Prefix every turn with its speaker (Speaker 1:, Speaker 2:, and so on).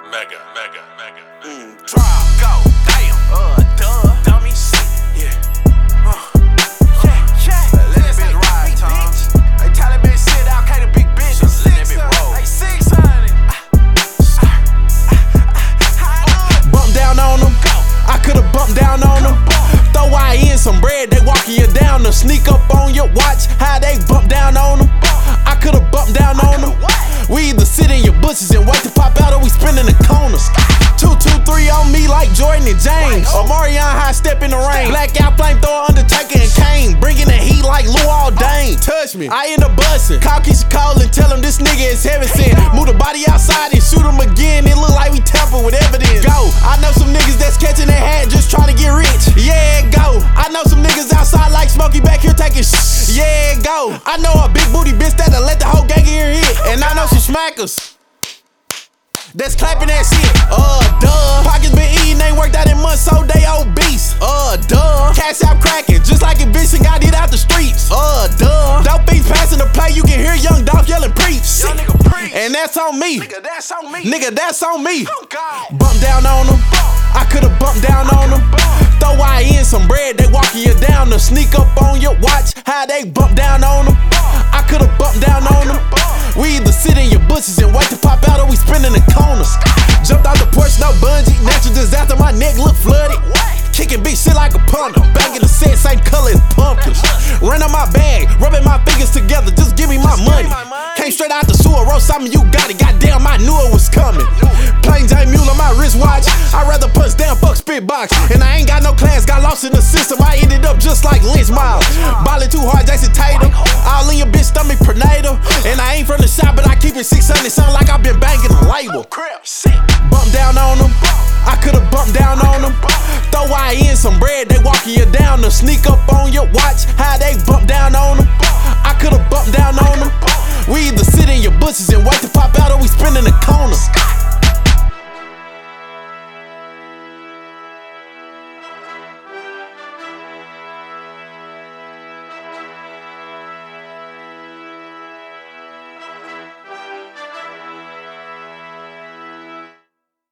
Speaker 1: Drop, go, damn, duh, dummy shit, yeah, let that bitch ride, Tom. Hey, tell that bitch sit down, can't a big bitch, just let that bitch roll. Hey, 600.
Speaker 2: Bump down on them, I could've bumped down on them. Throw in some bread, they walking you down to sneak up on you. Watch how they bump down on them. I could've bumped down on them. We either sit in your bushes and wait to pop out, or we spin in the corners. 2, 2, 3 on me like Jordan and James. Omarion high step in the rain. Blackout flamethrower, Undertaker and Kane. Bringing the heat like Lou Aldain. Touch me, I end up busting. Call Keisha Cole and tell him this nigga is heaven sent. Move the body outside and shoot him again. It look like we tamper with evidence. Go, I know some niggas that's catching their hat just trying to get rich. Yeah, go. I know some niggas outside like Smokey back here taking Yeah, go. I know a big booty bitch that'll let the whole gang here hit. And I know some smackers that's clapping that shit. Duh. Pockets been eating, ain't worked out in months, so they obese. Duh. Cash out cracking, just like a bitch and got it out the streets. Duh. Dope beats passing the play, you can hear Young Dolph yelling preach.
Speaker 1: Young nigga preach.
Speaker 2: And that's on me.
Speaker 1: Nigga, that's on me.
Speaker 2: Nigga, that's on me.
Speaker 1: Oh, God.
Speaker 2: Bump down on them. I could've bumped down on them. Throw in some bread, they walking you down to sneak up on you. Watch how they bump down on them. I could've bumped down on them. We either sit in your bushes and wait to pop out, or we spin in the corners. Jumped out the porch, no bungee. Natural disaster, my neck look flooded. Kicking big shit like a punter. Banging the set, same color as pumpkins. Run on my bag, rubbing my fingers together, just give me my money. Came straight out the sewer, wrote something, you got it. Goddamn, I knew it was coming. Plain Jane Mule on my wristwatch. I'd rather punch down, fuck spit box. And I ain't got no class, got lost in the system. I ended up just like Lynch Miles. Ballin' too hard, Jason Tatum. All in your bitch stomach, prenatal. And I ain't from the shop, but I keep it 600. Sound like I've been banging a label. Bump down on them. I could've bumped down on them. Throw in some bread, they walking you down to sneak up on you. Watch how they bump down on them. I could've bumped down on them. We either sit in your bushes and wait